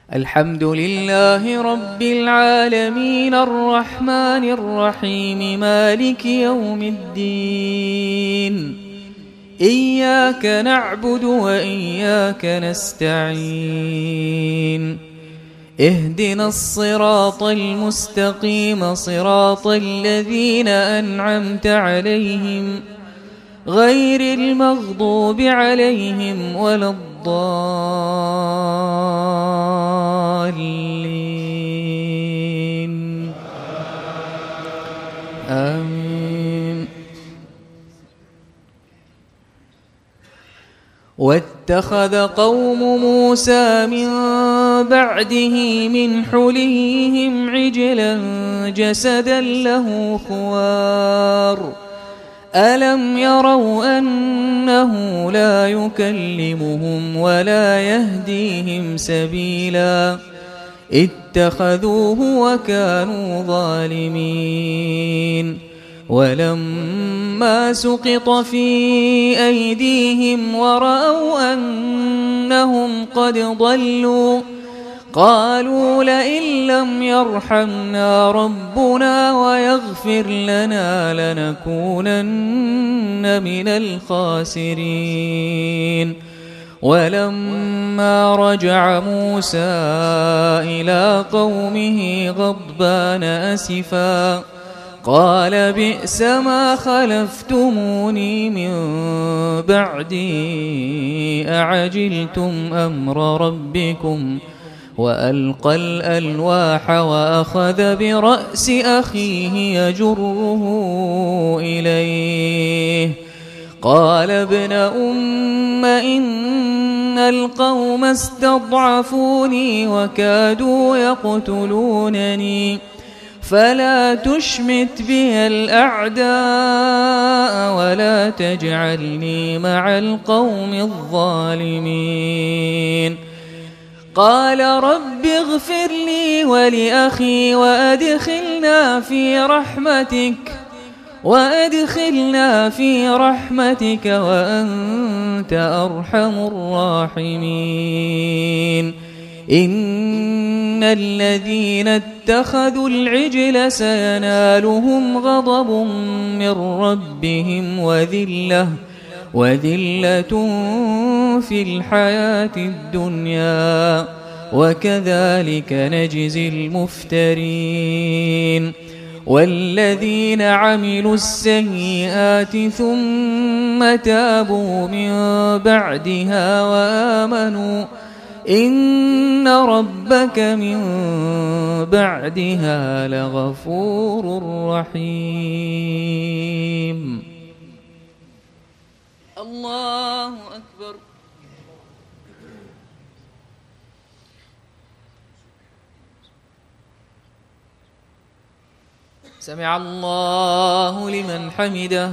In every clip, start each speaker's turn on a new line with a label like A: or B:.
A: الحمد لله رب العالمين الرحمن الرحيم مالك يوم الدين إياك نعبد وإياك نستعين اهدنا الصراط المستقيم صراط الذين أنعمت عليهم غير المغضوب عليهم ولا الضالين آمين. واتخذ قوم موسى من بعده من حليهم عجلا جسدا له خوار ألم يروا أنه لا يكلمهم ولا يهديهم سبيلا اتخذوه وكانوا ظالمين. ولما سقط في أيديهم ورأوا أنهم قد ضلوا قالوا لئن لم يرحمنا ربنا ويغفر لنا لنكونن من الخاسرين. ولما رجع موسى إلى قومه غضبان أسفا قال بئس ما خلفتموني من بعدي أعجلتم أمر ربكم وألقى الألواح وأخذ برأس أخيه يجره إليه قال ابن أم إن القوم استضعفوني وكادوا يقتلونني فلا تشمت بي الأعداء ولا تجعلني مع القوم الظالمين. قال رب اغفر لي ولأخي وأدخلنا في رحمتك وأنت أرحم الراحمين. إن الذين اتخذوا العجل سينالهم غضب من ربهم وذلة في الحياة الدنيا وكذلك نجزي المفترين. والذين عملوا السيئات ثم تابوا من بعدها وآمنوا إن ربك من بعدها لغفور رحيم. الله أكبر. سمع الله لمن حمده.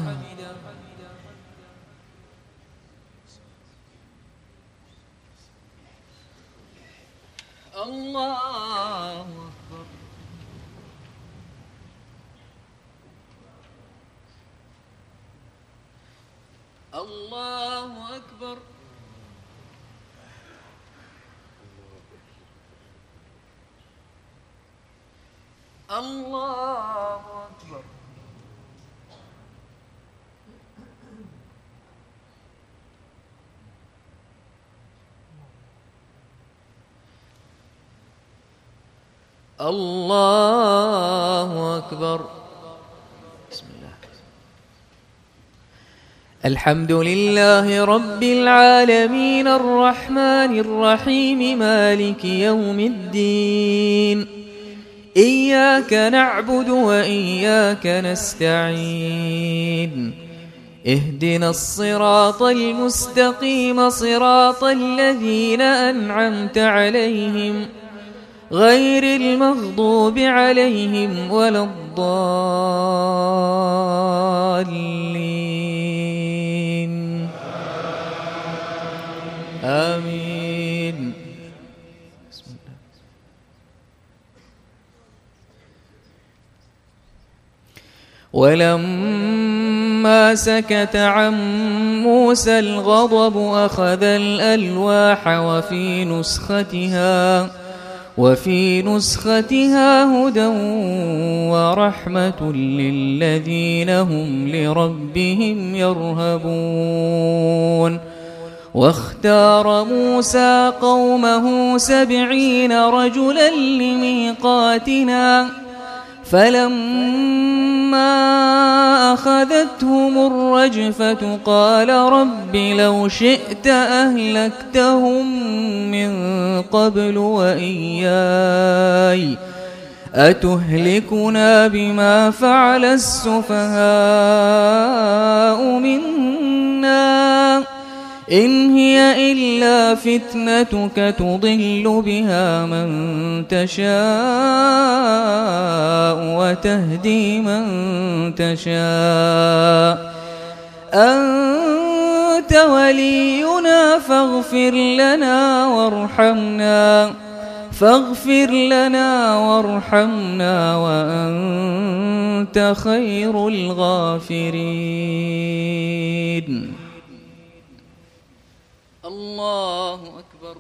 A: الله أكبر. الله أكبر. الله أكبر. الله أكبر. بسم الله. الحمد لله رب العالمين الرحمن الرحيم مالك يوم الدين إياك نعبد وإياك نستعين اهدنا الصراط المستقيم صراط الذين أنعمت عليهم غير المغضوب عليهم ولا الضالين آمين. بسم الله. ولما سكت عن موسى الغضب أخذ الألواح وفي نسختها هدى ورحمة للذين هم لربهم يرهبون. واختار موسى قومه 70 رجلا لميقاتنا فلما أخذتهم الرجفة قال رب لو شئت أهلكتهم من قبل وإياي أتهلكنا بما فعل السفهاء منا إن هي إلا فتنتك تضل بها من تشاء وتهدي من تشاء أنت ولينا فاغفر لنا وارحمنا وأنت خير الغافرين. الله أكبر.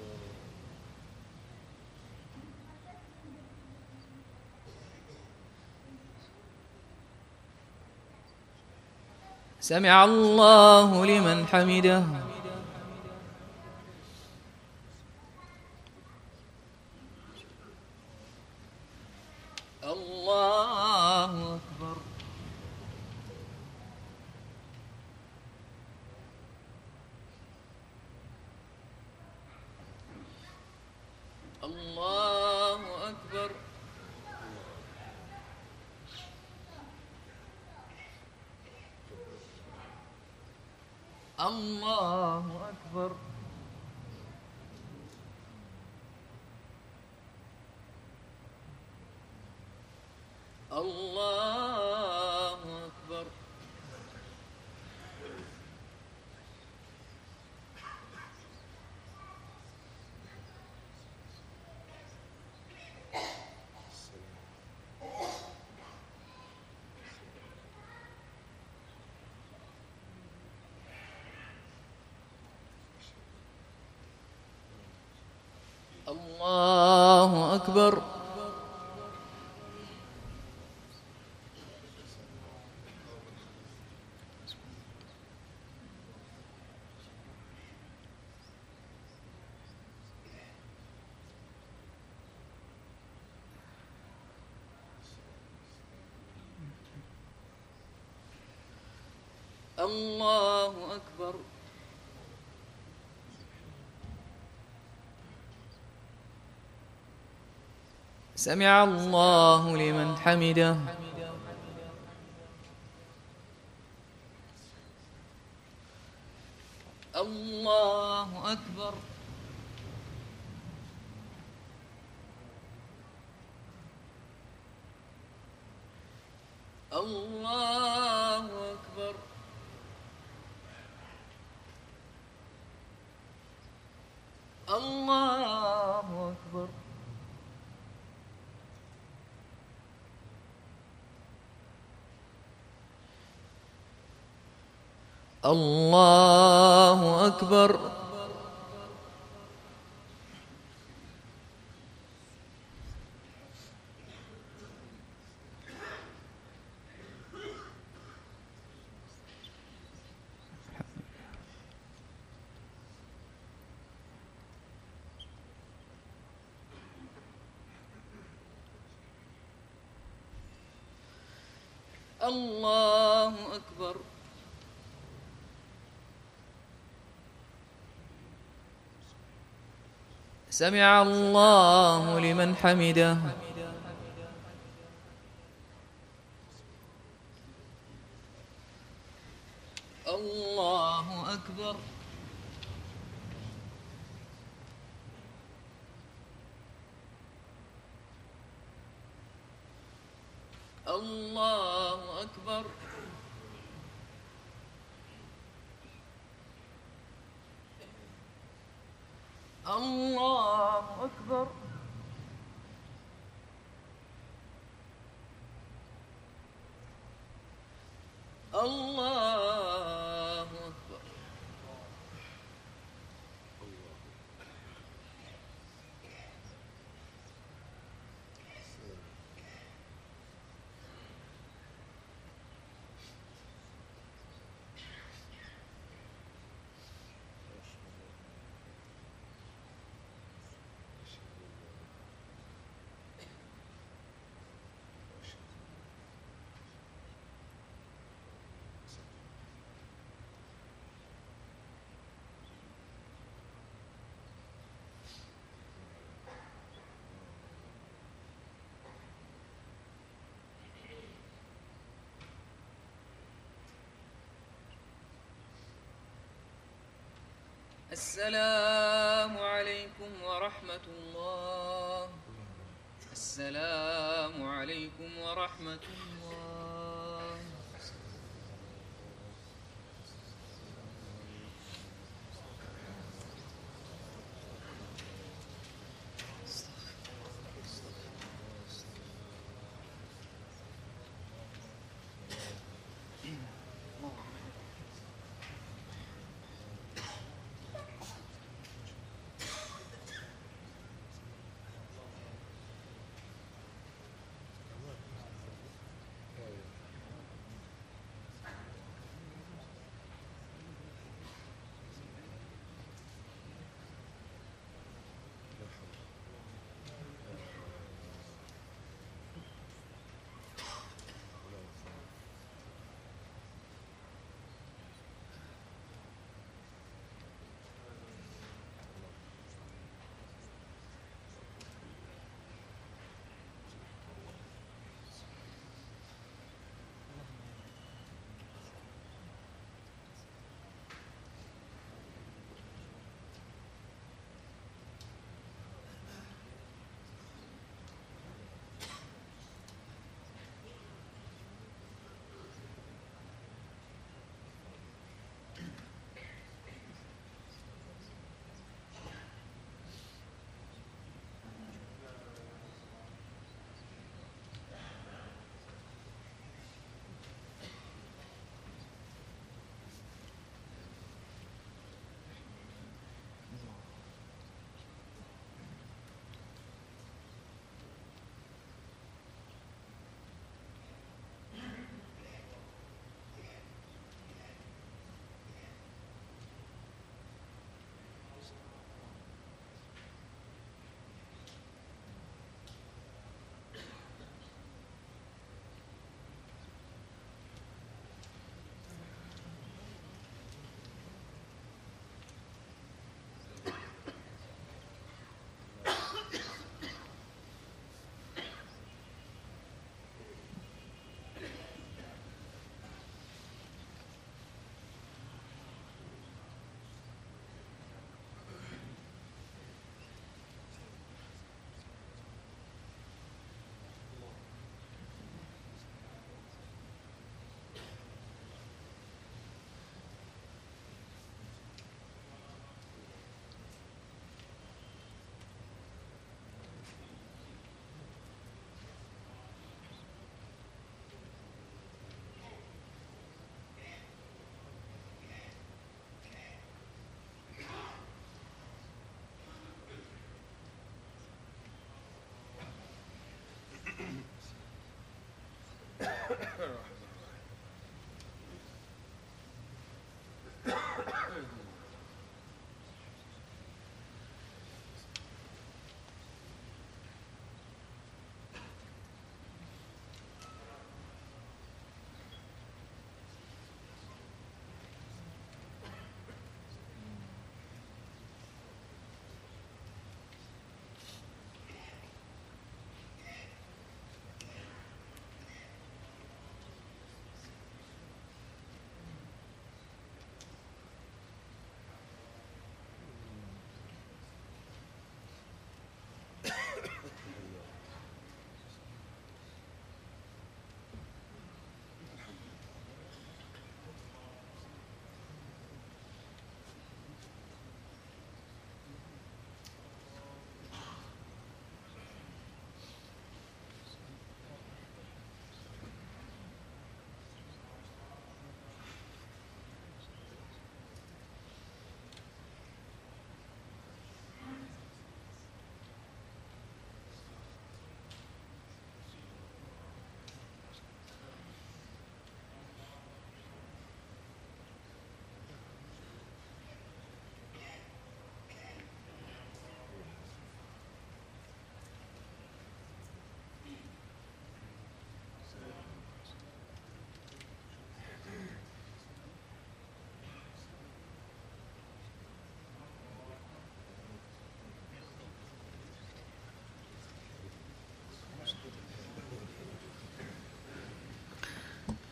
A: سمع الله لمن حمده. الله أكبر. الله أكبر. الله أكبر. الله أكبر. الله أكبر. الله أكبر. سمع الله لمن حمده. الله أكبر. الله أكبر. الله أكبر. الله أكبر. الله أكبر. سمع الله لمن حمده. الله أكبر. الله أكبر. الله أكبر. الله أكبر. السلام عليكم ورحمة الله. السلام عليكم ورحمة الله.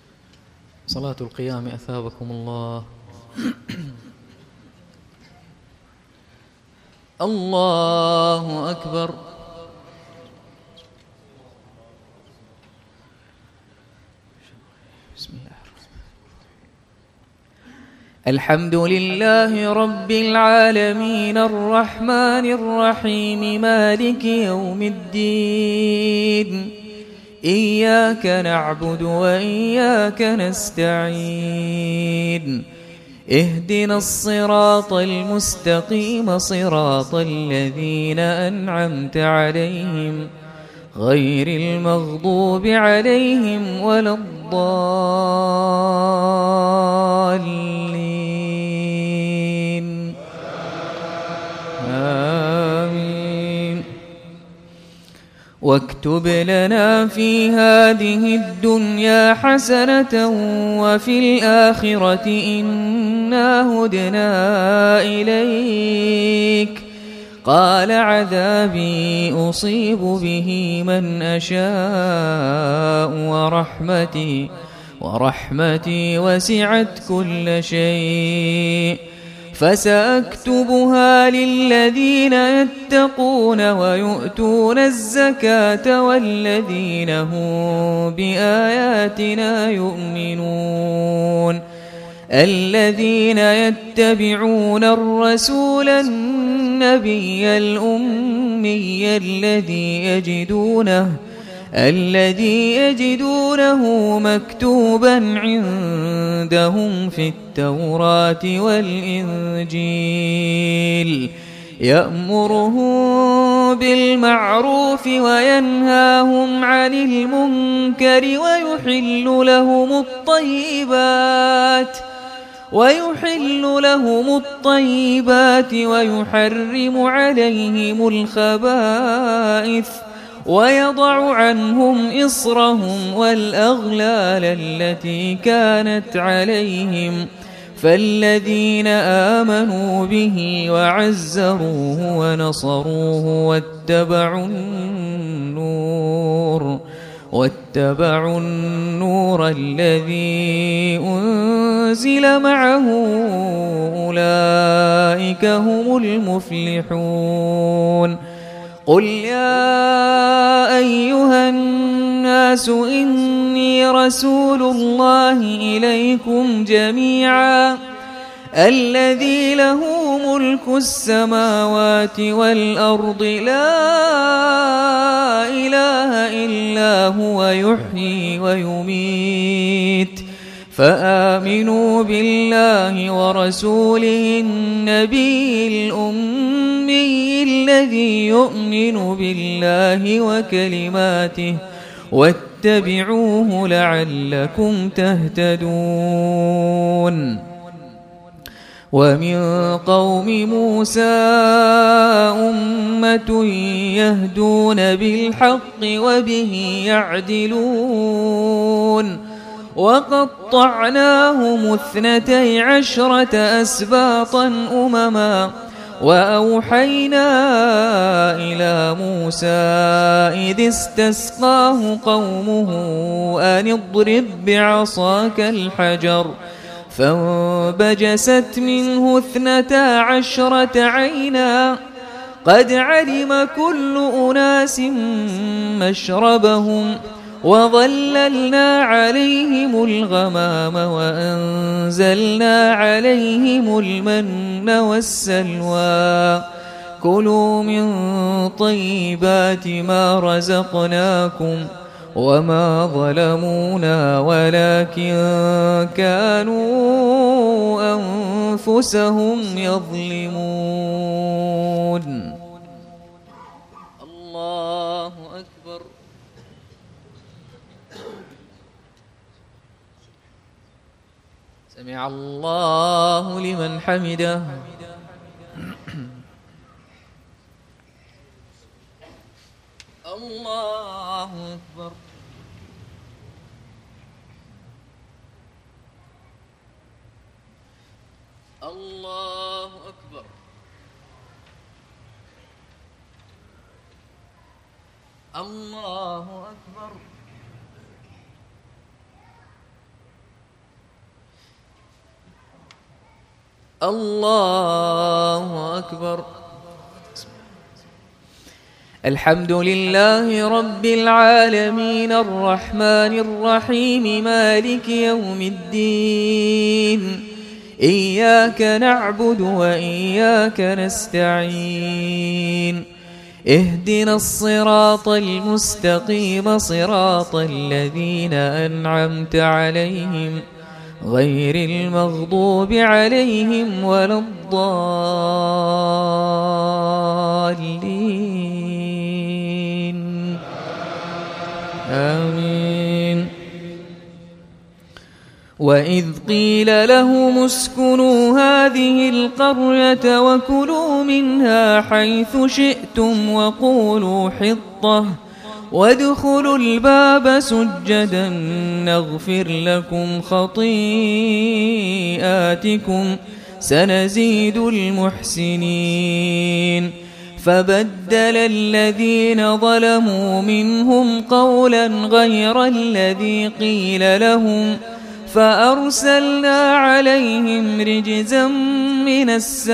A: صلاة القيام أثابكم الله. الله أكبر. بسم الله. الحمد لله رب العالمين الرحمن الرحيم مالك يوم الدين إياك نعبد وإياك نستعين اهدنا الصراط المستقيم صراط الذين أنعمت عليهم غير المغضوب عليهم ولا الضالين آمين. واكتب لنا في هذه الدنيا حسنة وفي الآخرة إنا هدنا إليك قال عذابي أصيب به من أشاء ورحمتي وسعت كل شيء فسأكتبها للذين يتقون ويؤتون الزكاة والذين هم بآياتنا يؤمنون الذين يتبعون الرسول النبي الأمي الذي يجدونه مكتوبا عندهم في التوراة والإنجيل يأمرهم بالمعروف وينهاهم عن المنكر ويحل لهم الطيبات ويحرم عليهم الخبائث ويضع عنهم إصرهم والأغلال التي كانت عليهم فالذين آمنوا به وعزروه ونصروه واتبعوا النور الذي أنزل معه أولئك هم المفلحون. قل يا أيها الناس إني رسول الله إليكم جميعا الذي له ملك السماوات والأرض لا إله إلا هو يحيي ويميت فآمنوا بالله ورسوله النبي الأمي الذي يؤمن بالله وكلماته واتبعوه لعلكم تهتدون. ومن قوم موسى أمة يهدون بالحق وبه يعدلون وقطعناهم 12 أسباطا أمما وأوحينا إلى موسى إذ استسقاه قومه أن اضرب بعصاك الحجر فانبجست منه 12 عينا قد علم كل أناس مشربهم وظللنا عليهم الغمام وأنزلنا عليهم المن والسلوى كلوا من طيبات ما رزقناكم وما ظلمونا ولكن كانوا أنفسهم يظلمون. الله أكبر. سمع الله لمن حمده. الله أكبر. الله أكبر. الله أكبر. الله أكبر. الحمد لله رب العالمين الرحمن الرحيم مالك يوم الدين إياك نعبد وإياك نستعين اهدنا الصراط المستقيم صراط الذين أنعمت عليهم غير المغضوب عليهم ولا الضالين آمين. وإذ قيل لهم اسكنوا هذه القرية وكلوا منها حيث شئتم وقولوا حطة وادخلوا الباب سجدا نغفر لكم خطيئاتكم سنزيد المحسنين فبدل الذين ظلموا منهم قولا غير الذي قيل لهم فأرسلنا عليهم رجزا من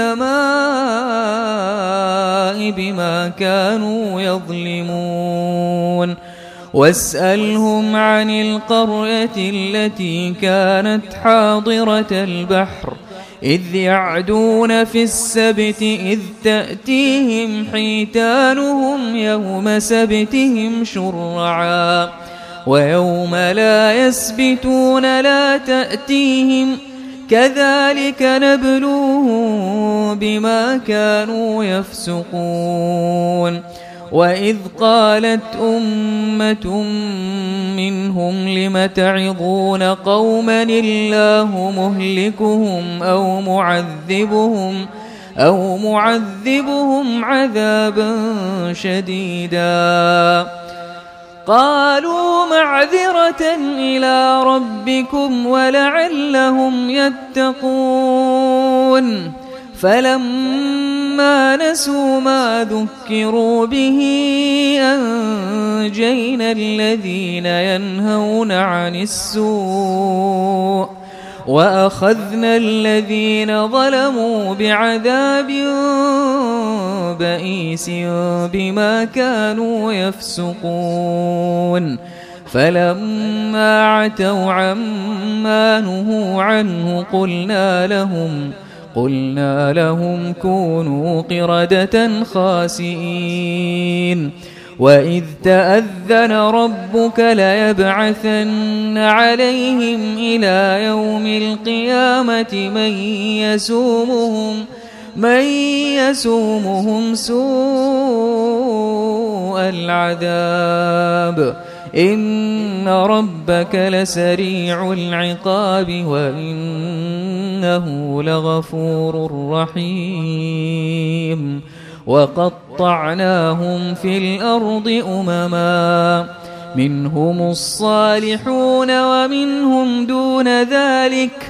A: السماء بما كانوا يظلمون واسألهم عن القرية التي كانت حاضرة البحر إذ يعدون في السبت إذ تأتيهم حيتانهم يوم سبتهم شرعا ويوم لا يسبتون لا تأتيهم كذلك نبلوهم بما كانوا يفسقون وإذ قالت أمة منهم لم تعظون قوما الله مهلكهم أو معذبهم عذابا شديدا قالوا معذرة إلى ربكم ولعلهم يتقون فلما نسوا ما ذكروا به أنجينا الذين ينهون عن السوء وأخذنا الذين ظلموا بعذاب بئيس بما كانوا يفسقون فلما عتوا عما نهوا عنه قلنا لهم كونوا قردة خاسئين وإذ تأذن ربك ليبعثن عليهم إلى يوم القيامة من يسومهم سوء العذاب إن ربك لسريع العقاب وإنه لغفور رحيم وقطعناهم في الأرض أمما منهم الصالحون ومنهم دون ذلك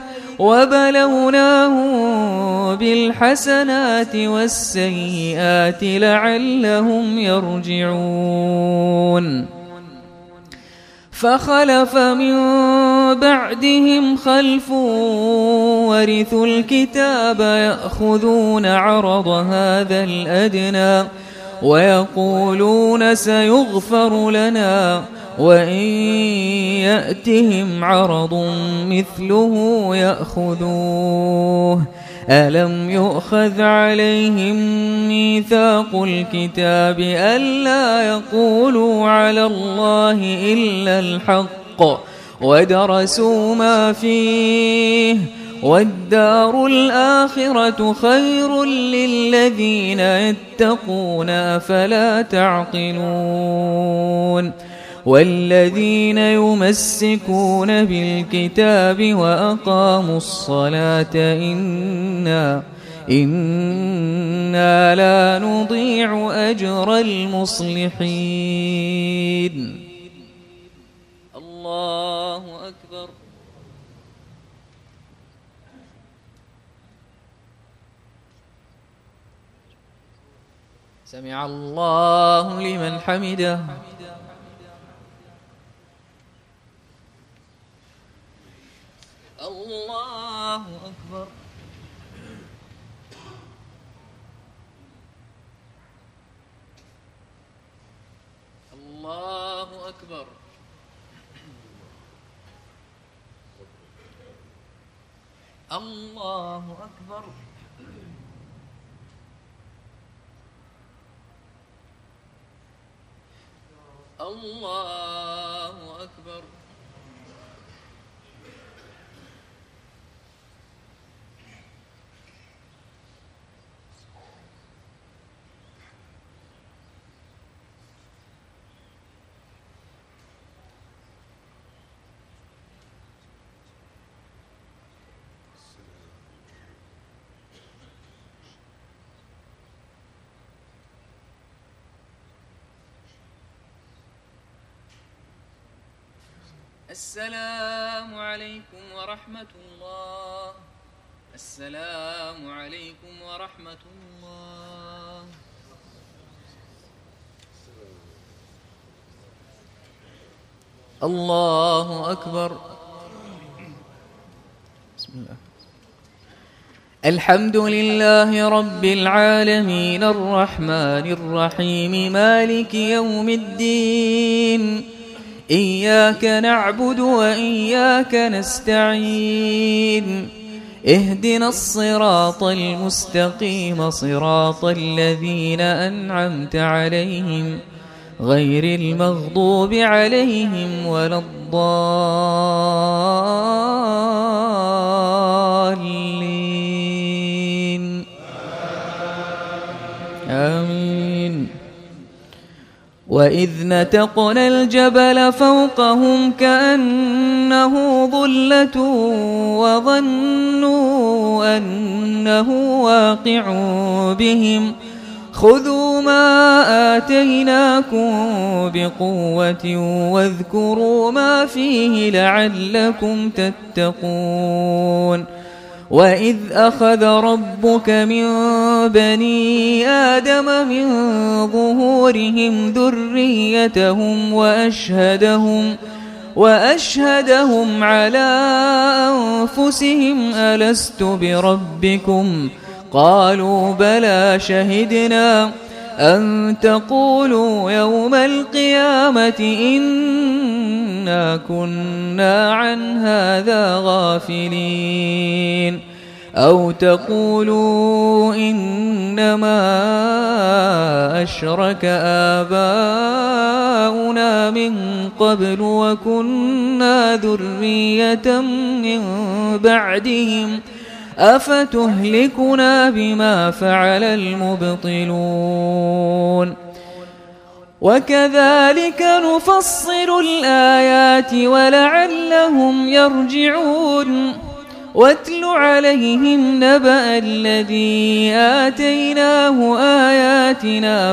A: وبلوناهم بالحسنات والسيئات لعلهم يرجعون فخلف من بعدهم خلف ورثوا الكتاب يأخذون عرض هذا الأدنى ويقولون سيغفر لنا وإن يأتهم عرض مثله يأخذوه ألم يؤخذ عليهم ميثاق الكتاب ألا يقولوا على الله إلا الحق ودرسوا ما فيه والدار الآخرة خير للذين يتقون أفلا تعقلون والذين يمسكون بالكتاب وأقاموا الصلاة إنا لا نضيع أجر المصلحين. الله أكبر. سمع الله لمن حمده. الله أكبر. أكبر. الله أكبر. الله أكبر. السلام عليكم ورحمة الله. السلام عليكم ورحمة الله. الله أكبر. بسم الله. الحمد لله رب العالمين الرحمن الرحيم مالك يوم الدين. إياك نعبد وإياك نستعين. اهدنا الصراط المستقيم صراط الذين أنعمت عليهم غير المغضوب عليهم ولا الضالين. آمين. وإذ نتقنا الجبل فوقهم كأنه ظلة وظنوا أنه واقع بهم خذوا ما آتيناكم بقوة واذكروا ما فيه لعلكم تتقون. وإذ أخذ ربك من بني آدم من ظهورهم ذريتهم وأشهدهم على أنفسهم ألست بربكم قالوا بلى شهدنا أن تقولوا يوم القيامة إنا كنا عن هذا غافلين أو تقولوا إنما أشرك آباؤنا من قبل وكنا ذرية من بعدهم أفتهلكنا بما فعل المبطلون وكذلك نفصل الآيات ولعلهم يرجعون. واتل عليهم نبأ الذي آتيناه آياتنا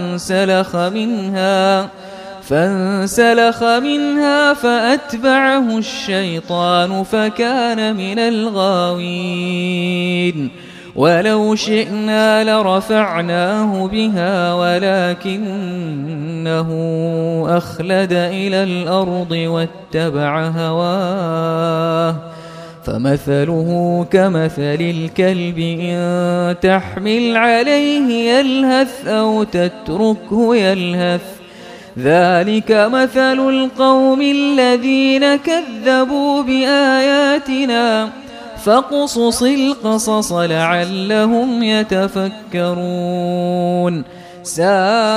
A: فانسلخ منها فأتبعه الشيطان فكان من الغاوين. ولو شئنا لرفعناه بها ولكنه أخلد إلى الأرض واتبع هواه فمثله كمثل الكلب إن تحمل عليه يلهث أو تتركه يلهث ذلك مثل القوم الذين كذبوا بآياتنا فاقصص القصص لعلهم يتفكرون. ساء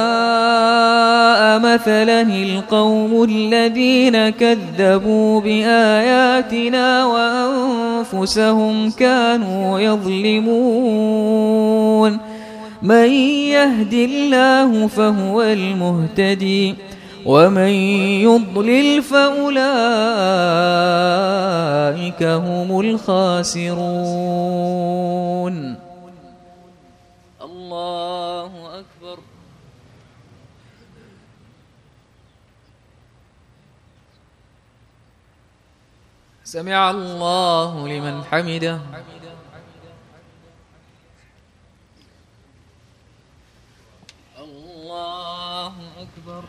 A: مثلا القوم الذين كذبوا بآياتنا وأنفسهم كانوا يظلمون. من يهد الله فهو المهتدي ومن يضلل فأولئك هم الخاسرون. الله أكبر. سمع الله لمن حمده. الله أكبر.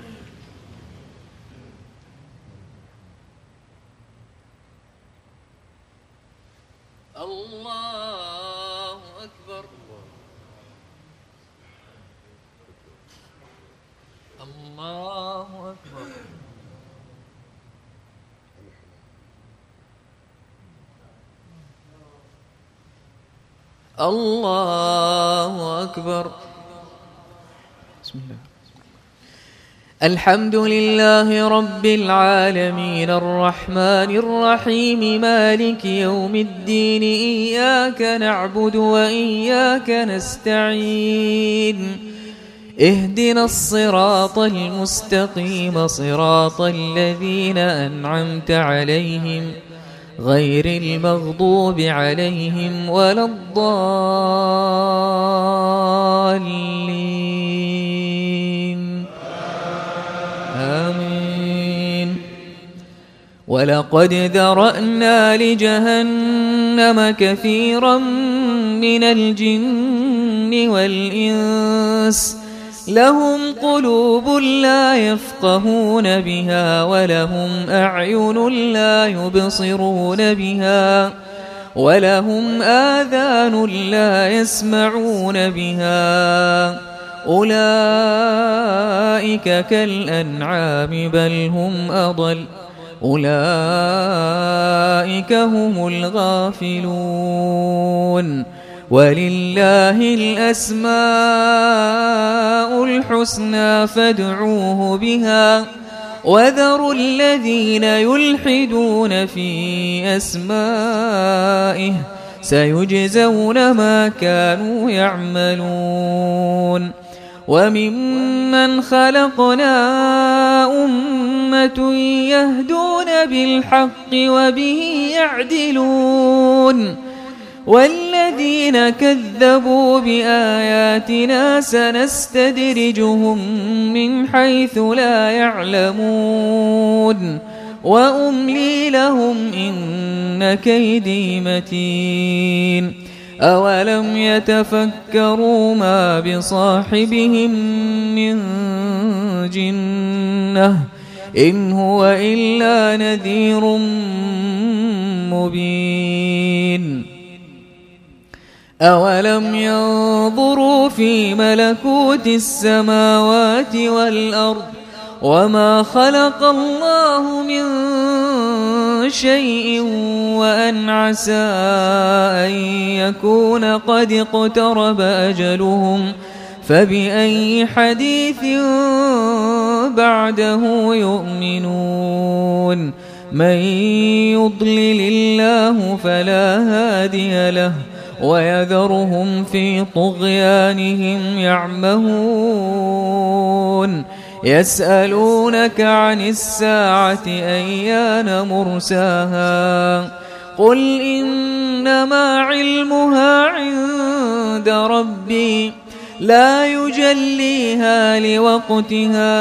A: الله أكبر. الله أكبر. الله أكبر. بسم الله. الحمد لله رب العالمين الرحمن الرحيم مالك يوم الدين إياك نعبد وإياك نستعين اهدنا الصراط المستقيم صراط الذين أنعمت عليهم غير المغضوب عليهم ولا الضالين آمين. ولقد ذرأنا لجهنم كثيرا من الجن والإنس لهم قلوب لا يفقهون بها ولهم أعين لا يبصرون بها ولهم آذان لا يسمعون بها أولئك كالأنعام بل هم أضل أولئك هم الغافلون. ولله الأسماء الحسنى فادعوه بها وذروا الذين يلحدون في أسمائه سيجزون ما كانوا يعملون. وممن خلقنا أمة يهدون بالحق وبه يعدلون والذين كذبوا بآياتنا سنستدرجهم من حيث لا يعلمون وأملي لهم إن كيدي متين. أولم يتفكروا ما بصاحبهم من جنة إن هو إلا نذير مبين. أولم ينظروا في ملكوت السماوات والأرض وما خلق الله من شيء وأن عسى أن يكون قد اقترب أجلهم فبأي حديث بعده يؤمنون. من يضلل الله فلا هادي له ويذرهم في طغيانهم يعمهون. يسألونك عن الساعة أيان مرساها قل إنما علمها عند ربي لا يجليها لوقتها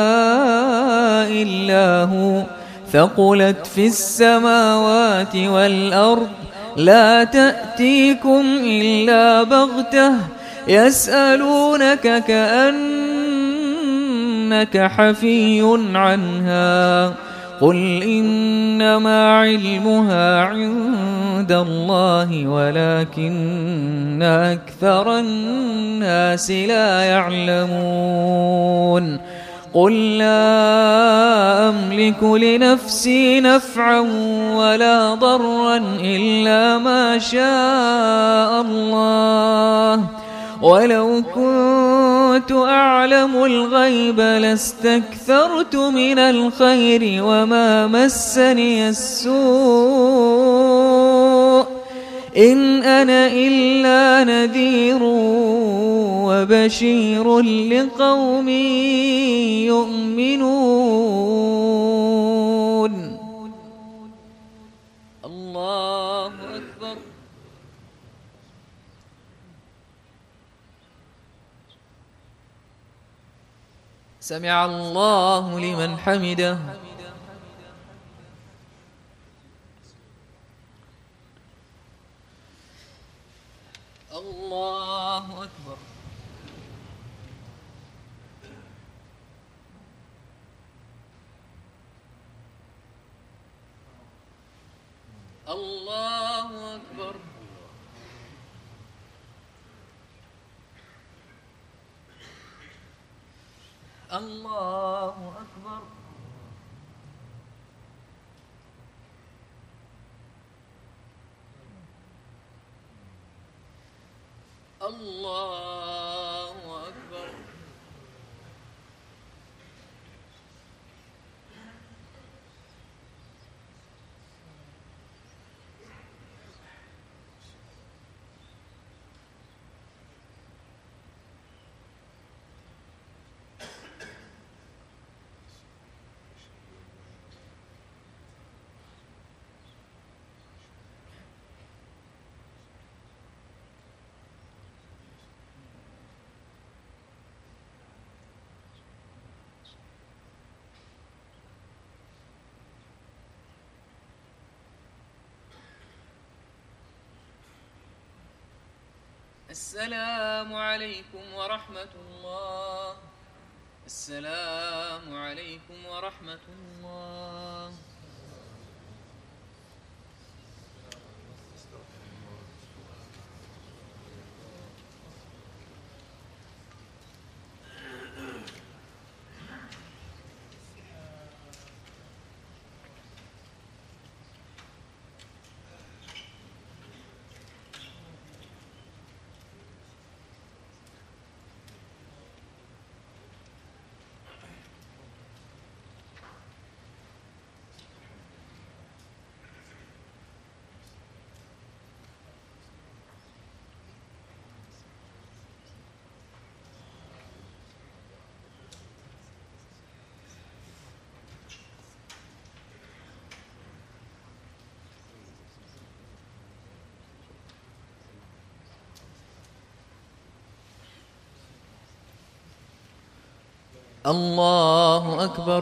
A: إلا هو ثقلت في السماوات والأرض لا تأتيكم إلا بغتة يسألونك كأنك حفي عنها قل إنما علمها عند الله ولكن أكثر الناس لا يعلمون. قل لا أملك لنفسي نفعا ولا ضرا إلا ما شاء الله ولو كنت أعلم الغيب لاستكثرت من الخير وما مسني السوء إن أنا إلا نذير وبشير لقوم يؤمنون. الله أكبر. سمع الله لمن حمده. الله أكبر. الله أكبر. الله أكبر. الله أكبر. السلام عليكم ورحمة الله. السلام عليكم ورحمة الله. الله أكبر.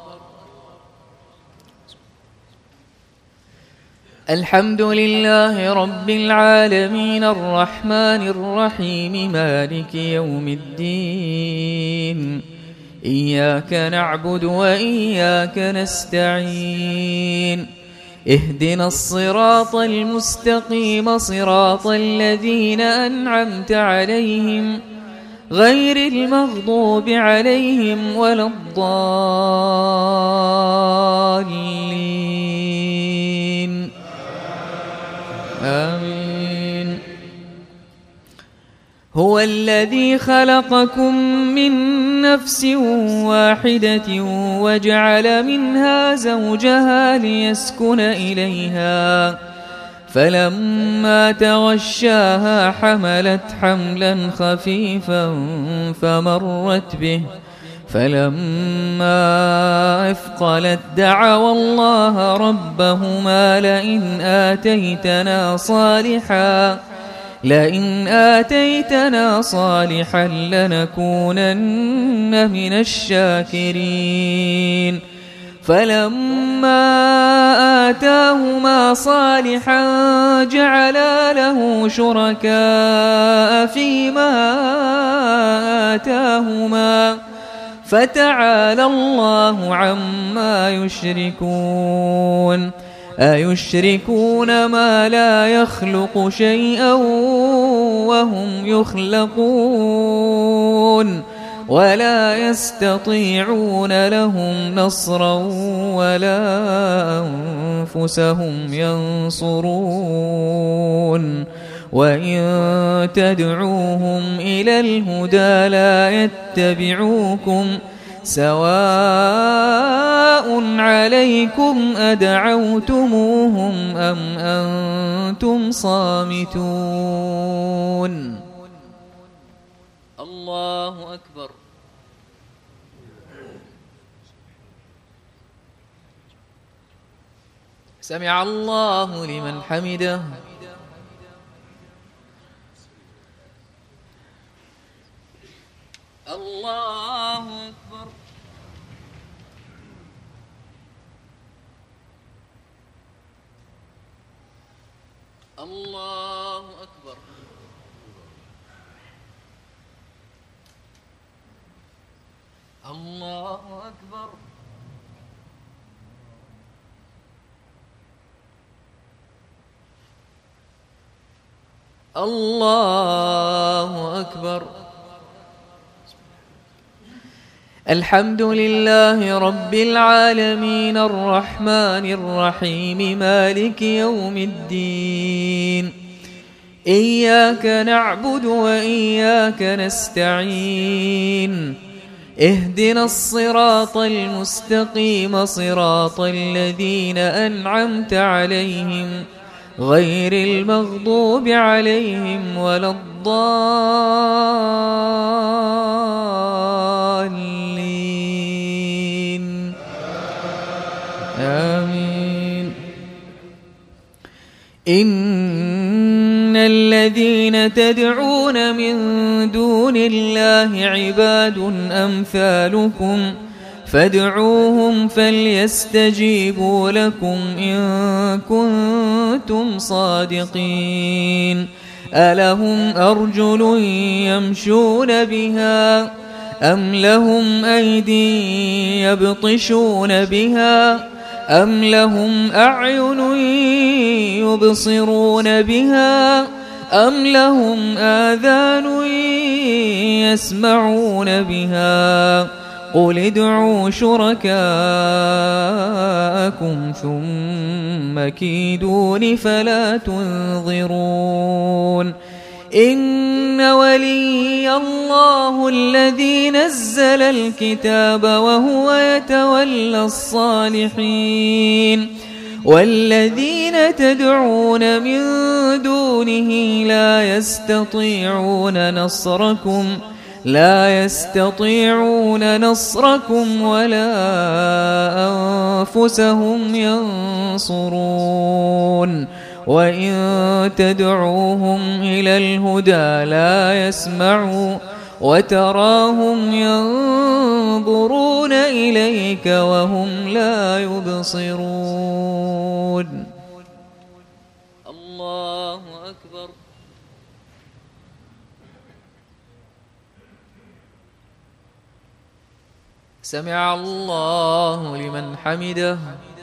A: الحمد لله رب العالمين الرحمن الرحيم مالك يوم الدين. إياك نعبد وإياك نستعين. اهدنا الصراط المستقيم صراط الذين أنعمت عليهم غير المغضوب عليهم ولا الضالين. آمين. هو الذي خلقكم من نفس واحدة وجعل منها زوجها ليسكن إليها فلما تغشاها حملت حملا خفيفا فمرت به فلما أثقلت دعوا الله ربهما لئن آتيتنا صالحا لنكونن من الشاكرين. فلما آتاهما صالحا جعلا له شركاء فيما آتاهما فتعالى الله عما يشركون. أيشركون ما لا يخلق شيئا وهم يخلقون ولا يستطيعون لهم نصرا ولا أنفسهم ينصرون. وإن تدعوهم إلى الهدى لا يتبعوكم سواء عليكم أدعوتموهم أم أنتم صامتون. الله أكبر. سمع الله لمن حمده. الله أكبر. الله أكبر. الله أكبر. الله أكبر. الحمد لله رب العالمين الرحمن الرحيم مالك يوم الدين. إياك نعبد وإياك نستعين اهدنا الصراط المستقيم صراط الذين أنعمت عليهم غير المغضوب عليهم ولا الضالين آمين. إن الذين تدعون من دون الله عباد أمثالكم فادعوهم فليستجيبوا لكم إن كنتم صادقين. ألهم أرجل يمشون بها أم لهم أيدي يبطشون بها أم لهم أعين يبصرون بها أم لهم آذان يسمعون بها قل ادعوا شركاءكم ثم كيدون فلا تنظرون. إن ولي الله الذي نزل الكتاب وهو يتولى الصالحين والذين تدعون من دونه لا يستطيعون نصركم ولا أنفسهم ينصرون. وإن تدعوهم إلى الهدى لا يسمعوا وتراهم ينظرون إليك وهم لا يبصرون. الله أكبر. سمع الله لمن حمده.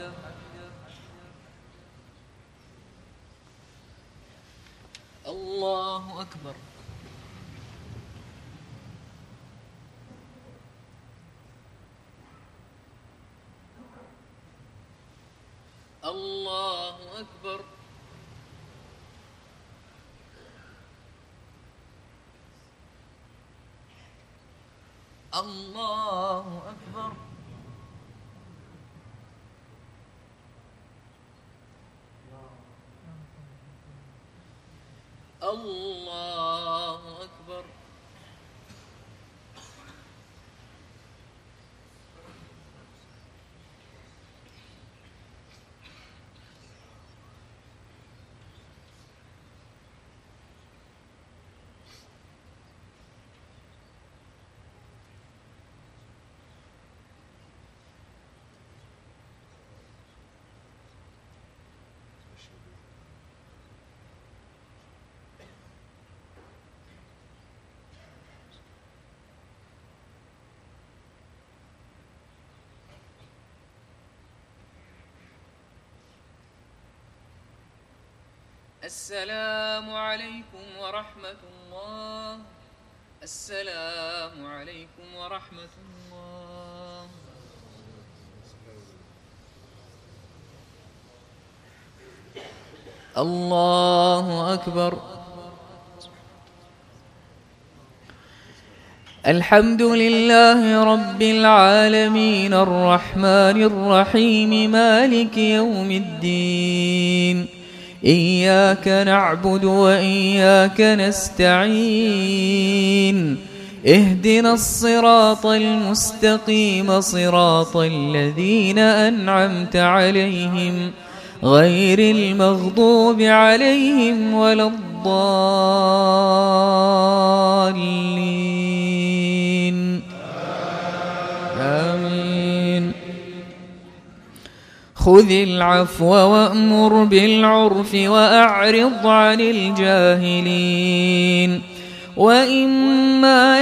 A: الله أكبر. الله أكبر. الله أكبر. الله أكبر. السلام عليكم ورحمة الله. السلام عليكم ورحمة الله. الله أكبر. الحمد لله رب العالمين الرحمن الرحيم مالك يوم الدين. إياك نعبد وإياك نستعين اهدنا الصراط المستقيم صراط الذين أنعمت عليهم غير المغضوب عليهم ولا الضالين آمين. خذ العفو وأمر بالعرف وأعرض عن الجاهلين. وإما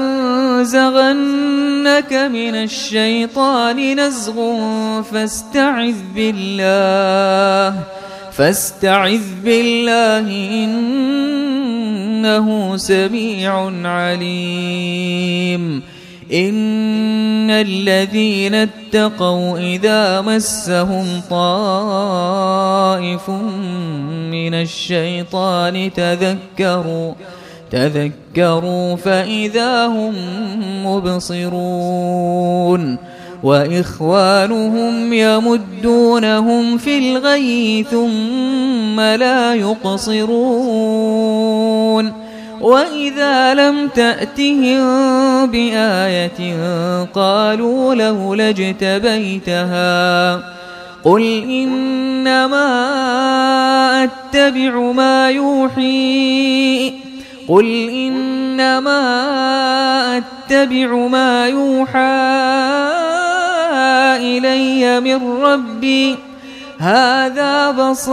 A: ينزغنك من الشيطان نزغ فاستعذ بالله إنه سميع عليم. إن الذين اتقوا إذا مسهم طائف من الشيطان تذكروا فإذا هم مبصرون وإخوانهم يمدونهم في الغي ثم لا يقصرون وإذا لم تأتهم بآية قالوا لولا اجتبيتها قل إنما أتبع ما يوحى إلي من ربي هذا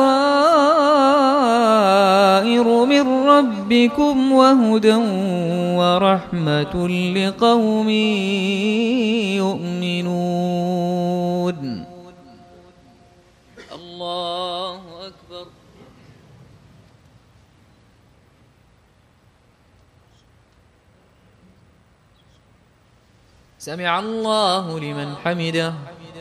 A: بصائر من ربكم وهدى ورحمة لقوم يؤمنون. الله أكبر. سمع الله لمن حمده.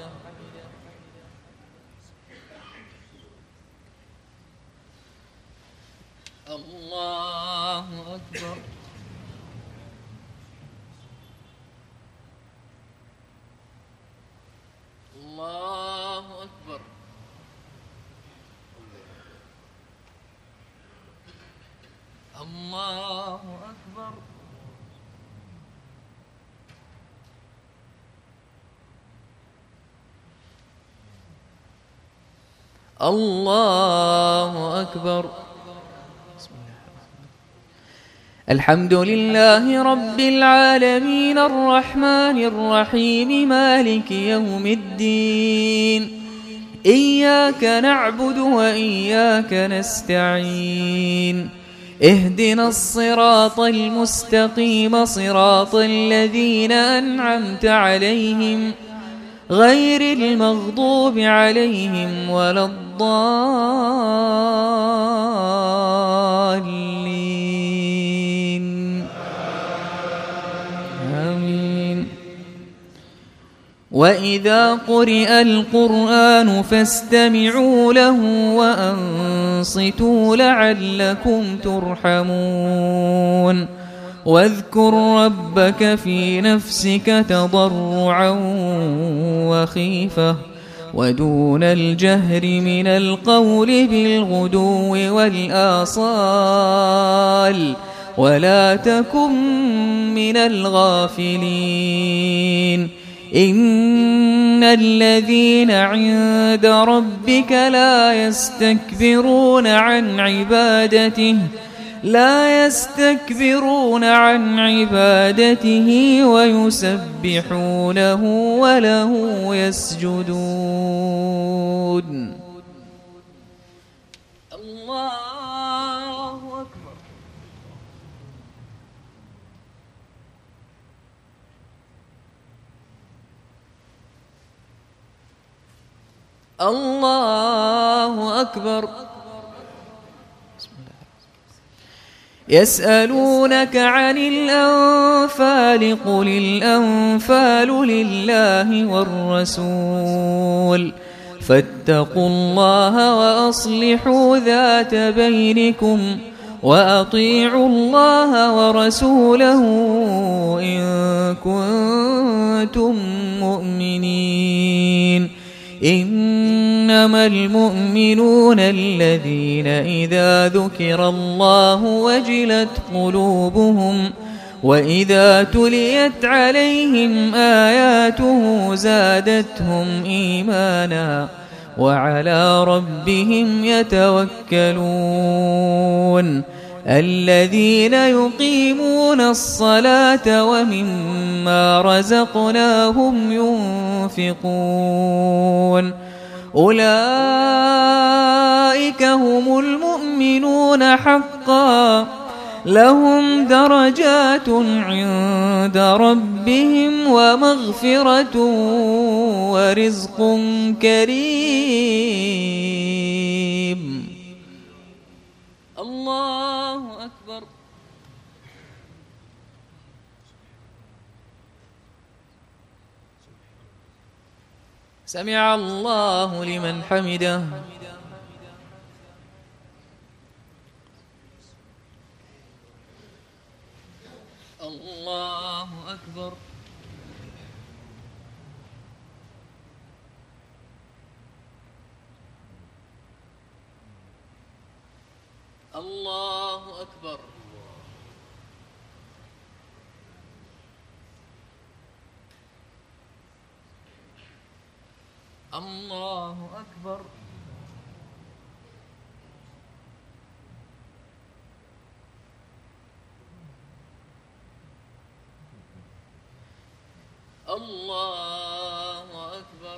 A: الله أكبر. الله أكبر. الله أكبر. الله أكبر. الحمد لله رب العالمين الرحمن الرحيم مالك يوم الدين إياك نعبد وإياك نستعين اهدنا الصراط المستقيم صراط الذين أنعمت عليهم غير المغضوب عليهم ولا الضالين آمين. وإذا قرئ القرآن فاستمعوا له وأنصتوا لعلكم ترحمون واذكر ربك في نفسك تضرعا وخيفة ودون الجهر من القول بالغدو والآصال ولا تكن من الغافلين إن الذين عند ربك لا يستكبرون عن عبادته ويسبحونه وله يسجدون. الله أكبر. الله أكبر. يسألونك عن الأنفال قل الأنفال لله والرسول فاتقوا الله وأصلحوا ذات بينكم وأطيعوا الله ورسوله إن كنتم مؤمنين. إنما المؤمنون الذين إذا ذكر الله وجلت قلوبهم وإذا تليت عليهم آياته زادتهم إيمانا وعلى ربهم يتوكلون. الذين يقيمون الصلاة ومما رزقناهم ينفقون أولئك هم المؤمنون حقا لهم درجات عند ربهم ومغفرة ورزق كريم. الله أكبر. سمع الله لمن حمده. الله أكبر. الله أكبر. الله أكبر. الله أكبر.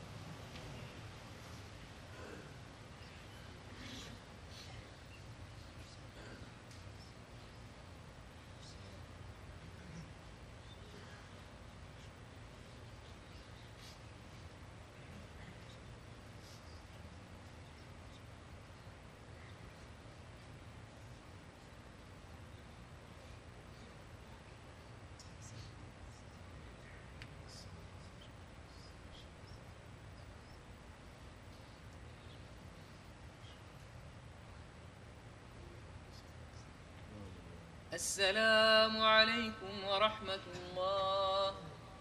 A: السلام عليكم ورحمة الله.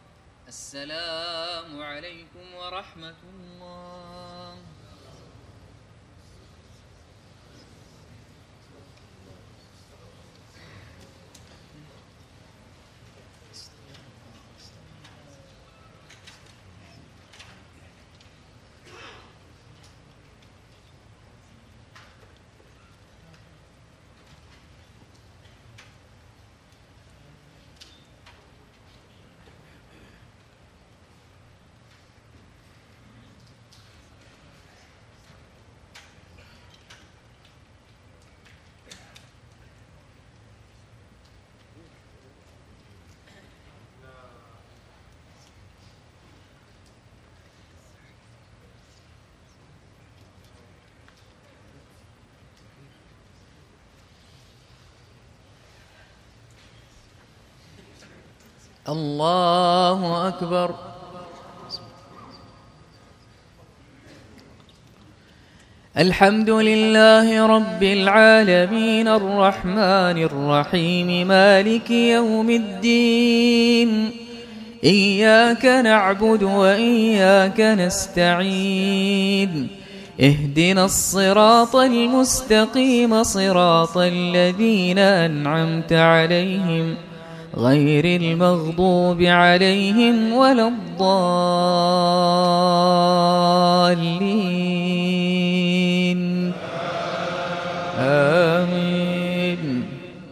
A: السلام عليكم ورحمة الله. الله أكبر. الحمد لله رب العالمين الرحمن الرحيم مالك يوم الدين. إياك نعبد وإياك نستعين. اهدنا الصراط المستقيم صراط الذين أنعمت عليهم غير المغضوب عليهم ولا الضالين. آمين.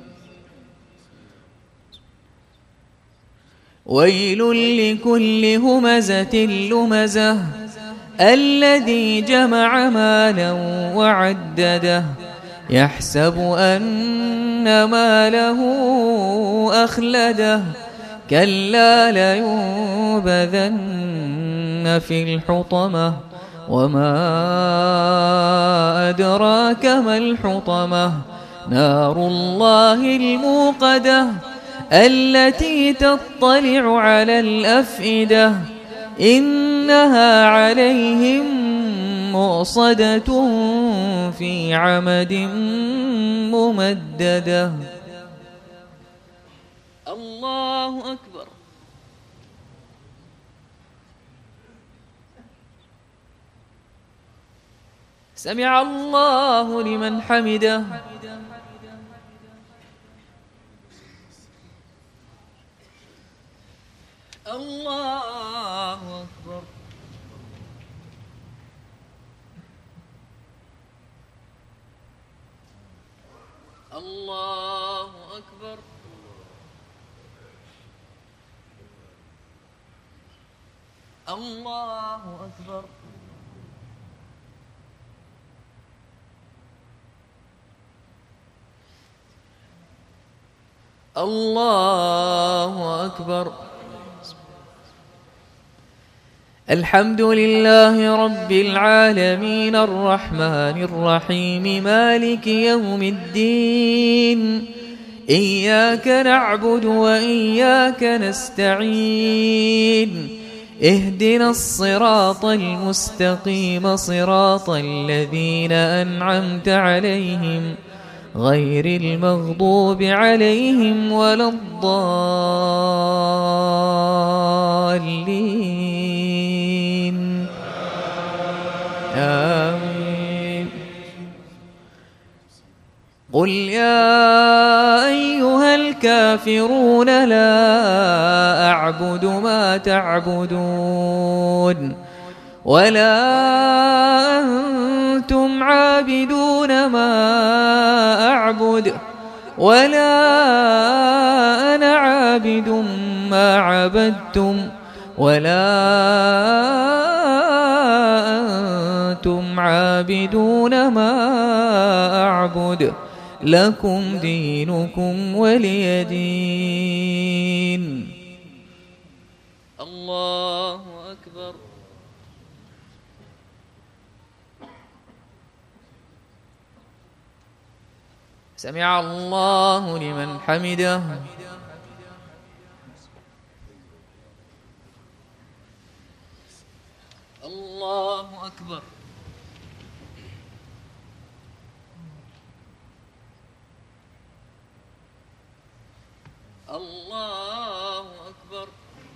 A: ويل لكل همزة لمزة الذي جمع مالا وعدده يحسب أن ماله أخلده كلا لينبذن في الحطمة وما أدراك ما الحطمة نار الله الموقدة التي تطلع على الأفئدة إنها عليهم مؤصدة في عمد ممددة. الله أكبر. سمع الله لمن حمده. الله أكبر. الله أكبر. الله أكبر. الله أكبر. الحمد لله رب العالمين الرحمن الرحيم مالك يوم الدين. إياك نعبد وإياك نستعين. اهدنا الصراط المستقيم صراط الذين أنعمت عليهم غير المغضوب عليهم ولا الضالين آمين. قل يا أيها الكافرون لا أعبد ما تعبدون ولا أنتم عابدون ما أعبد ولا أنا عابد ما عبدتم ولا أنتم عابدون ما أعبد لكم دينكم ولي دين. الله أكبر. سمع الله لمن حمده. الله أكبر. الله أكبر.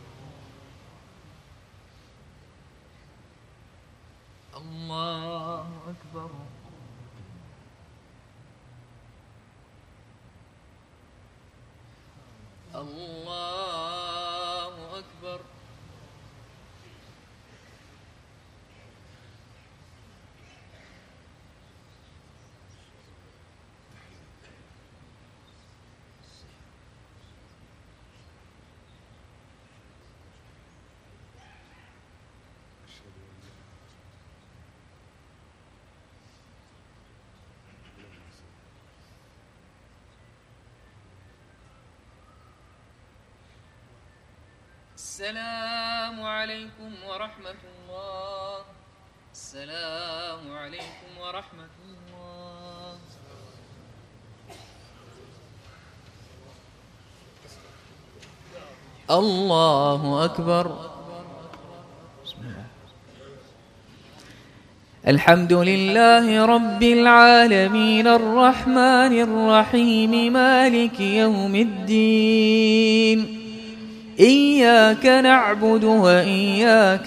A: الله أكبر. الله أكبر. السلام عليكم ورحمة الله. السلام عليكم ورحمة الله. الله أكبر. بسم الله. الحمد لله رب العالمين الرحمن الرحيم مالك يوم الدين. إياك نعبد وإياك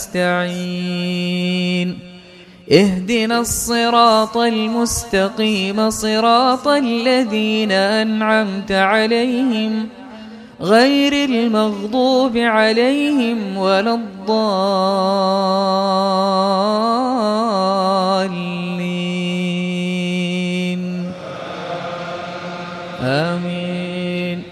A: نستعين. اهدنا الصراط المستقيم صراط الذين أنعمت عليهم غير المغضوب عليهم ولا الضالين آمين.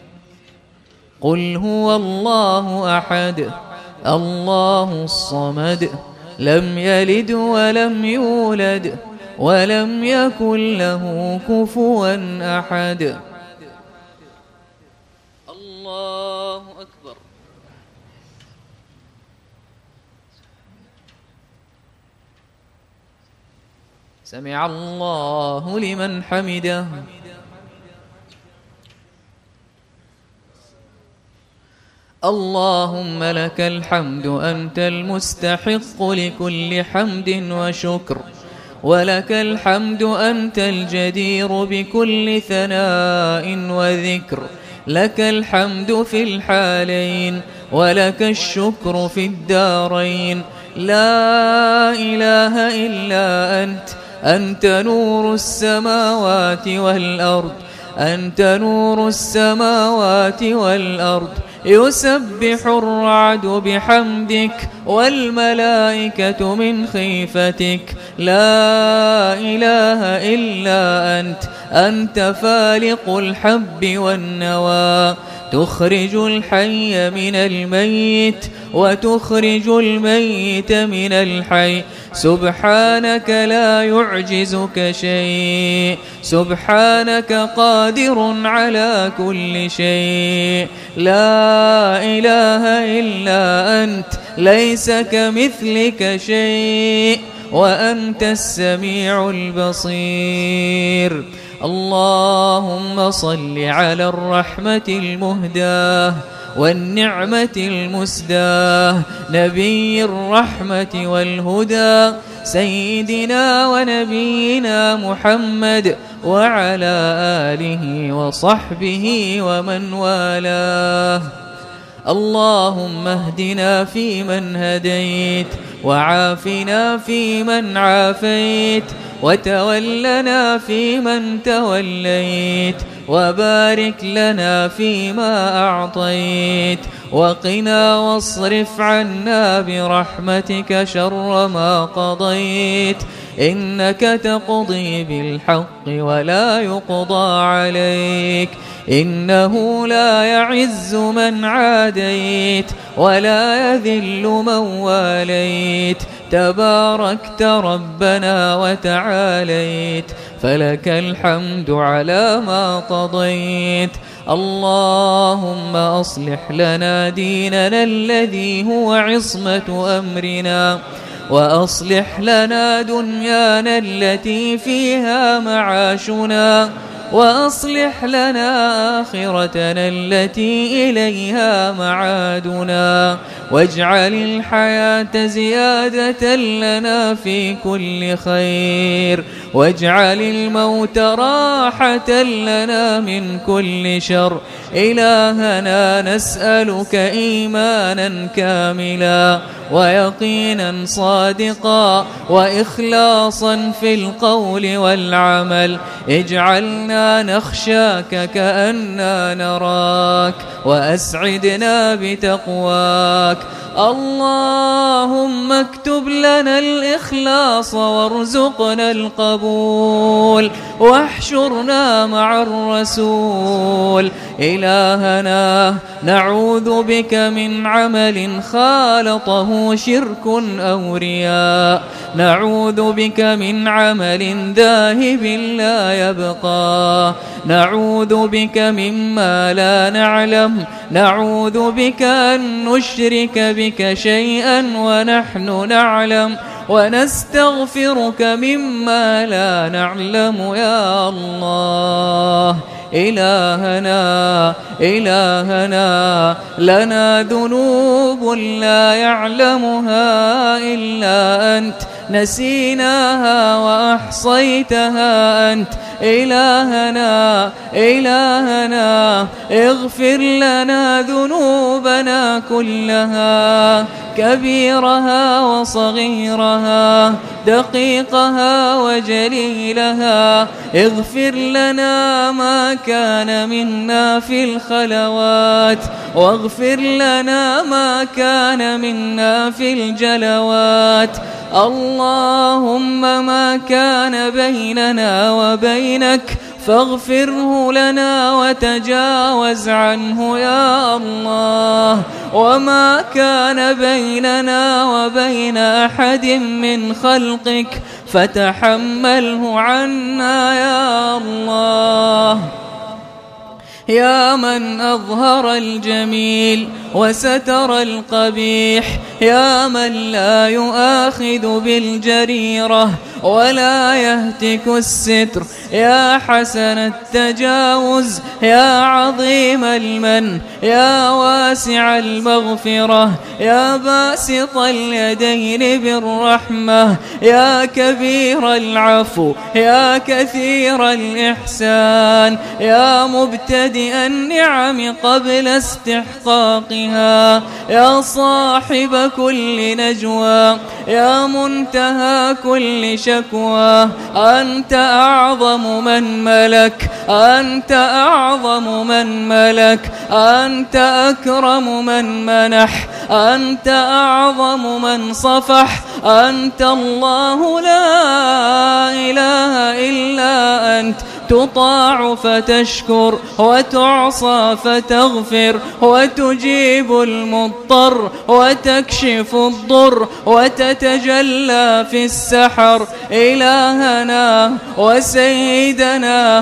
A: قل هو الله أحد الله الصمد لم يلد ولم يولد ولم يكن له كفوا أحد. الله أكبر. سمع الله لمن حمده. اللهم لك الحمد أنت المستحق لكل حمد وشكر، ولك الحمد أنت الجدير بكل ثناء وذكر، لك الحمد في الحالين ولك الشكر في الدارين. لا إله إلا أنت، أنت نور السماوات والأرض، أنت نور السماوات والأرض. يسبح الرعد بحمدك والملائكة من خيفتك. لا إله إلا أنت، أنت فالق الحب والنوى، تخرج الحي من الميت وتخرج الميت من الحي. سبحانك لا يعجزك شيء، سبحانك قادر على كل شيء. لا إله إلا أنت، ليس كمثلك شيء وأنت السميع البصير. اللهم صل على الرحمة المهداة والنعمة المسداة نبي الرحمة والهدى سيدنا ونبينا محمد وعلى آله وصحبه ومن والاه. اللهم اهدنا فيمن هديت وعافنا فيمن عافيت وتولنا فيمن توليت وبارك لنا فيما أعطيت وقنا واصرف عنا برحمتك شر ما قضيت إنك تقضي بالحق ولا يقضى عليك إنه لا يعز من عاديت ولا يذل من واليت تباركت ربنا وتعاليت فلك الحمد على ما قضيت. اللهم أصلح لنا ديننا الذي هو عصمة أمرنا وأصلح لنا دنيانا التي فيها معاشنا وأصلح لنا آخرتنا التي إليها معادنا واجعل الحياة زيادة لنا في كل خير واجعل الموت راحة لنا من كل شر. إلهنا نسألك إيمانا كاملا ويقينا صادقا وإخلاصا في القول والعمل. اجعلنا نخشاك كأننا نراك وأسعدنا بتقواك. اللهم اكتب لنا الإخلاص وارزقنا القبول واحشرنا مع الرسول. إلهنا نعوذ بك من عمل خالطه شرك أو رياء نعوذ بك من عمل ذاهب لا يبقى نعوذ بك مما لا نعلم نعوذ بك أن نشرك بك شيئا ونحن نعلم ونستغفرك مما لا نعلم يا الله. إلهنا لنا ذنوب لا يعلمها إلا أنت نسيناها وأحصيتها أنت. إلهنا اغفر لنا ذنوبنا كلها كبيرها وصغيرها دقيقها وجليلها. اغفر لنا ما كان منا في الخلوات واغفر لنا ما كان منا في الجلوات. اللهم ما كان بيننا وبينك فاغفره لنا وتجاوز عنه يا الله وما كان بيننا وبين أحد من خلقك فتحمله عنا يا الله. يا من أظهر الجميل وستر القبيح يا من لا يؤاخذ بالجريرة ولا يهتك الستر يا حسن التجاوز يا عظيم المن يا واسع المغفرة يا باسط اليدين بالرحمة يا كبير العفو يا كثير الإحسان يا مبتدئ النعم قبل استحقاقها يا صاحب كل نجوى يا منتهى كل شكوى. أنت أعظم من ملك أنت أعظم من ملك أنت أكرم من منح أنت أعظم من صفح أنت الله لا إله إلا أنت. تطاع فتشكر وتعصى فتغفر وتجيب المضطر وتكشف الضر وتتجلى في السحر. إلهنا وسيدنا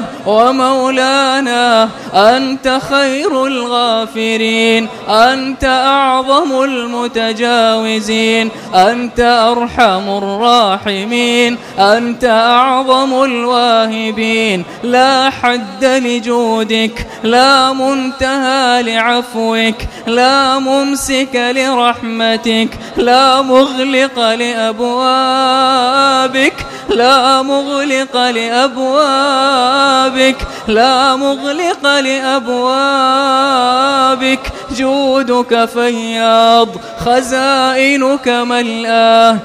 A: ومولانا أنت خير الغافرين أنت أعظم المتجاوزين أنت أرحم الراحمين أنت أعظم الواهبين لا حد لجودك، لا منتهى لعفوك، لا ممسك لرحمتك، لا مغلق لأبوابك، لا مغلق لأبوابك، لا مغلق لأبوابك. جودك فياض، خزائنك ملآه.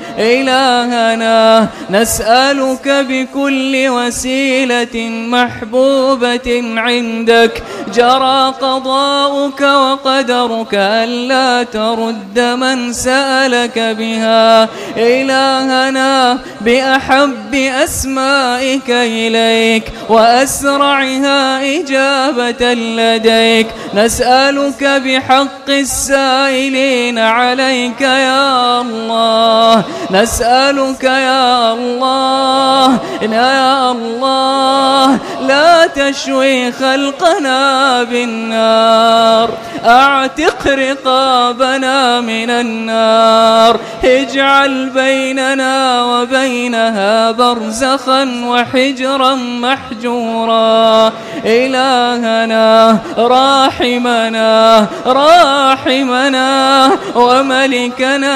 A: إلهنا نسألك بكل وسيلة محبوبة عندك جرى قضاؤك وقدرك ألا ترد من سألك بها. إلهنا بأحب أسمائك إليك وأسرعها إجابة لديك نسألك بحق السائلين عليك يا الله، نسألك يا الله، يا الله لا تشوي خلقنا بالنار، أعتق رقابنا من النار، اجعل بيننا وبينها برزخا وحجرا محجورا. إلهنا راحمنا، راحمنا وملكنا،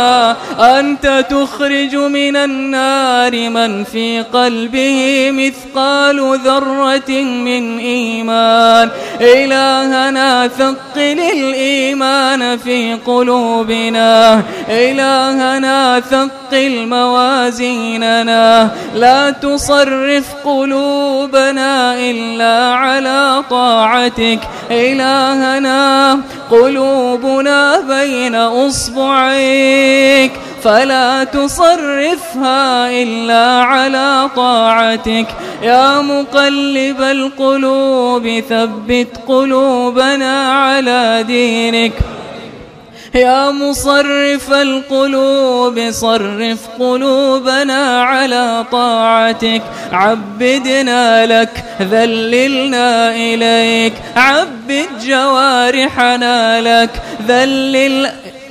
A: أنت تخرج من النار من في قلبه مثقال ذرة من إيمان. إلهنا ثقل الإيمان في قلوبنا، إلهنا ثقل موازيننا، لا تصرف قلوبنا إلا على طاعتك. إلهنا قلوبنا بين أصبعيك فلا تصرفها إلا على طاعتك. يا مقلب القلوب ثبت قلوبنا على دينك، يا مصرف القلوب صرف قلوبنا على طاعتك. عبدنا لك، ذللنا إليك، عبد جوارحنا لك، ذلل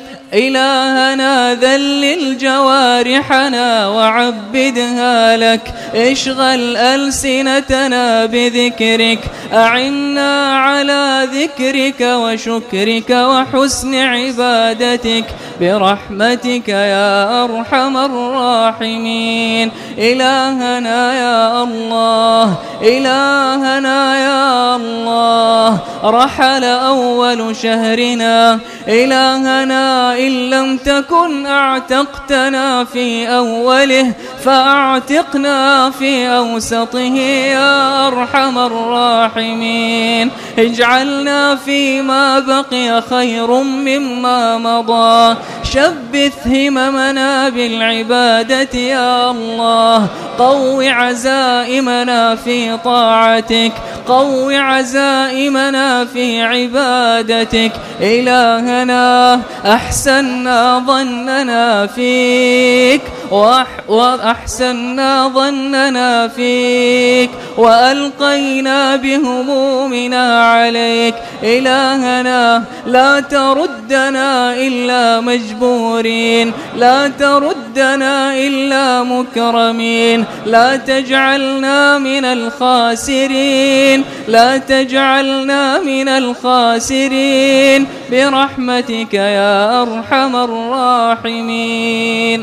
A: إلهنا ذلل جوارحنا وعبدها لك. اشغل ألسنتنا بذكرك، أعنا على ذكرك وشكرك وحسن عبادتك برحمتك يا أرحم الراحمين. إلهنا يا الله، إلهنا يا الله، رحل أول شهرنا. إلهنا إن لم تكن أعتقتنا في أوله فأعتقنا في أوسطه يا أرحم الراحمين. اجعلنا فيما بقي خير مما مضى، شبث هممنا بالعبادة يا الله، قو عزائمنا في طاعتك، قو عزائمنا في عبادتك. إلهنا أحسننا ظننا فيك وأحسننا ظننا فيك وألقينا بهمومنا عليك. إلهنا لا تردنا إلا مجبورين، لا تردنا إلا مكرمين، لا تجعلنا من الخاسرين، لا تجعلنا من الخاسرين برحمتك يا أرحم الراحمين.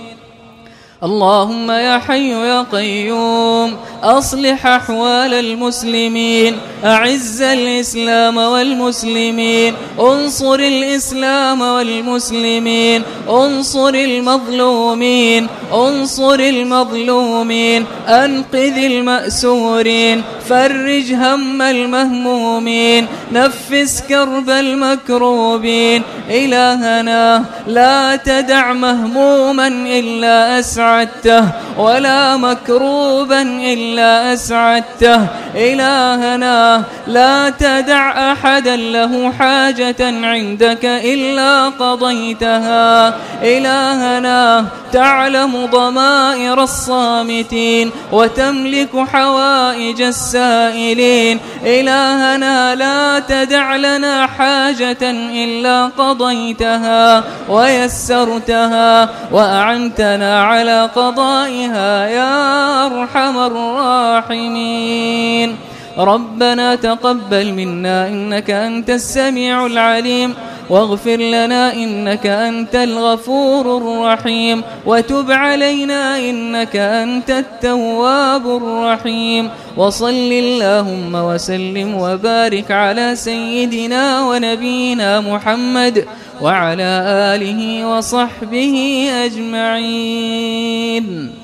A: اللهم يا حي يا قيوم أصلح أحوال المسلمين، أعز الإسلام والمسلمين، انصر الإسلام والمسلمين، انصر المظلومين، انصر المظلومين، أنقذ المأسورين، فرج هم المهمومين، نفس كرب المكروبين. إلهنا لا تدع مهموما إلا أسعدته ولا مكروبا إلا أسعدته. إلهنا لا تدع أحدا له حاجة عندك إلا قضيتها. إلهنا تعلم ضمائر الصامتين وتملك حوائج السائلين. إلهنا لا تدع لنا حاجة إلا قضيتها ويسرتها وأعنتنا على قضائها عليها يا أرحم الراحمين. ربنا تقبل منا إنك أنت السميع العليم، واغفر لنا إنك أنت الغفور الرحيم، وتب علينا إنك أنت التواب الرحيم. وصل اللهم وسلم وبارك على سيدنا ونبينا محمد وعلى آله وصحبه أجمعين.